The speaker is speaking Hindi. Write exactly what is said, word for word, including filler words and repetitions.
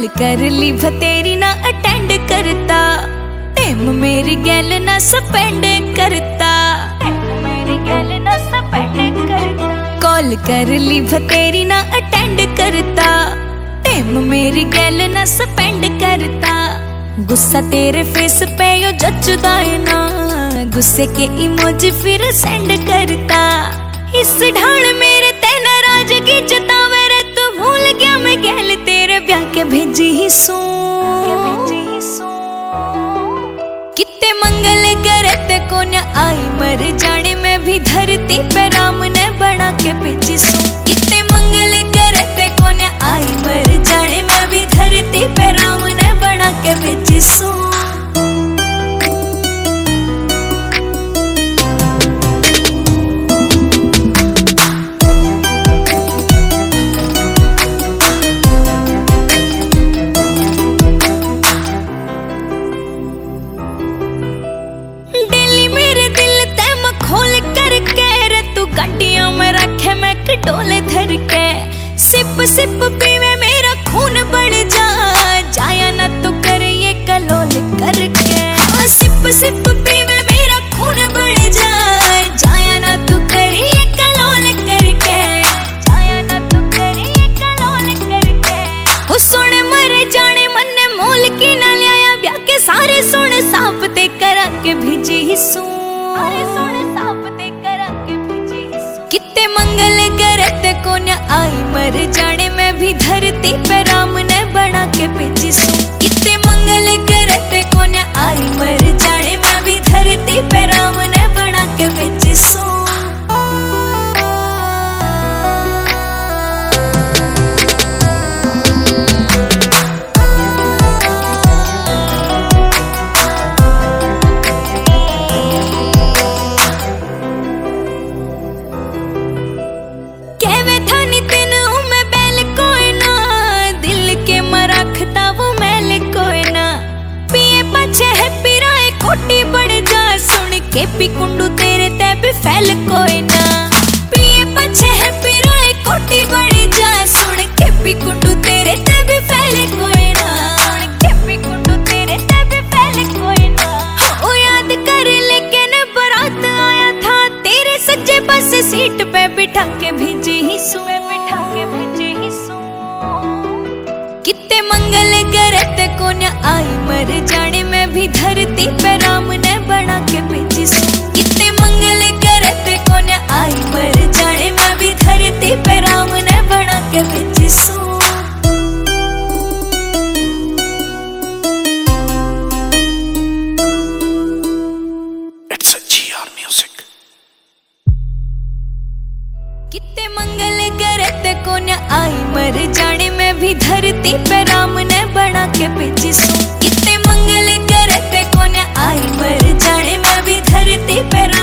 कर ली भतेरी ना अटेंड करता, टाइम मेरी गैल ना स्पेंड करता, मेरी गैल ना स्पेंड करता। कॉल कर ली भतेरी ना अटेंड करता, टाइम मेरी गैल ना स्पेंड करता। गुस्सा तेरे फेस पे यो जचदा है ना, गुस्से के इमोजी फिर सेंड करता। इस ढाल मेरे ते नाराजगी जतावे रे, तू भूल गया मैं गैल तेरे ब्याह के भेजी ही सू। कितने मंगल करे ते को न आई मर जाने में भी धरती पे राम ने बना के भेजी सू। कितने मंगल करे ते को न आई मर जाने में भी धरती पे राम ने बना के भेजी सू। डोले धर के सिप सिप पीवे मेरा खून बढ़ जा, जाया ना तो कर ये कलोल करके। सिप सिप पीवे मेरा खून बढ़ जा, जाया ना तो कर ये कलोल करके, जाया ना तो कर ये कलोल करके। वो सुन मरे जाने मन ने मोल की ना लिया, ब्याह के सारे सुन साफ ते करा के भेजी ही सू। सारे सुन साफ ते करा के भेजी ही सू। कितने मंगल करते को न आई मर जाने में भी धरती पे राम ने बना के भेजी सू। कितने मंगल करते को न आई मर जाने में भी धरती पे राम ने बना के भेजी सू। खोटी बढ़ जा सुन के पी कुंडू तेरे ते भी फैल कोई ना। पिए पछे है पिराए खोटी बढ़ जा सुन के पी कुंडू तेरे ते भी फैल कोई ना, सुन के पी कुंडू तेरे ते भी फैल कोई ना। ओ याद कर लेकिन बारात आया था तेरे सज्जे बस सीट पे बिठा के भेजी ही सू, बिठा के भेजी ही सू। कितने मंगल करते को न आई मर जाने में भी धरती पे राम ने बना के भेजी सू। कितने मंगल करते को न आई मर जाने में भी धरती पे राम ने बना के भेजी सू। It's a G R music. कितने मंगल करते को न आई मर जाने में भी धरती पे राम ने बना के भेजी सू। कितने मंगल करते को न आई मर जाने में भी धरती पे